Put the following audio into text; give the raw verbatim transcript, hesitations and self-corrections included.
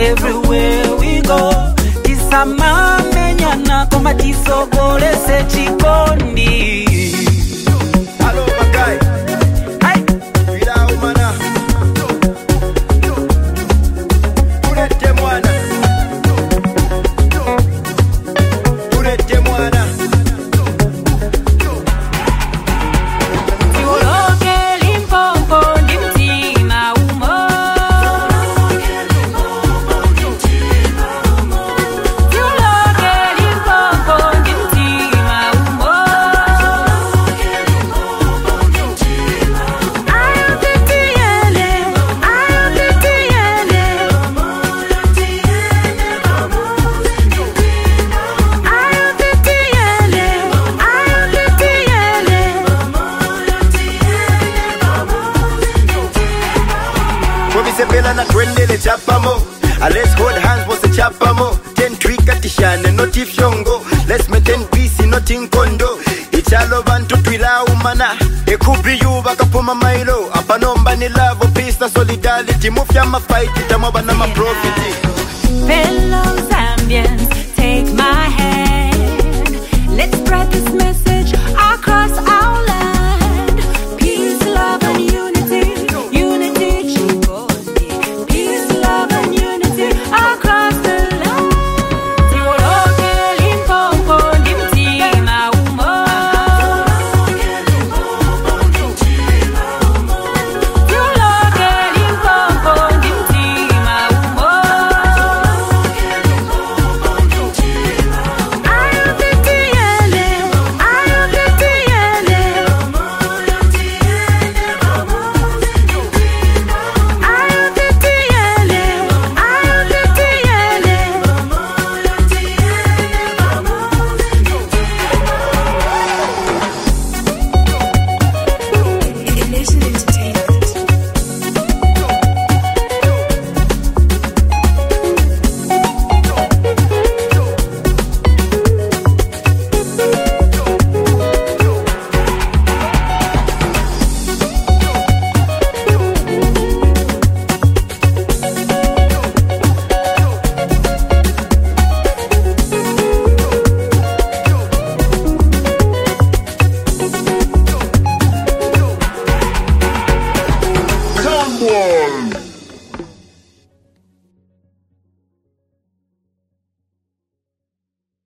everywhere we go. Tisama menyana koma tisogole se chikondi. Hello Magai. Hey. Wila umana. Urete mwana. Urete mwana. Na twendele chapamo. Let's hold hands was a chapamo. Ten tweak at the shane, not if shongo. Let's maintain peace, not in condo. It's all over to twila umana. It could be you back up on my milo. Apanomba ni love, peace and solidarity. Move ya ma fight, it's a moba na ma profit.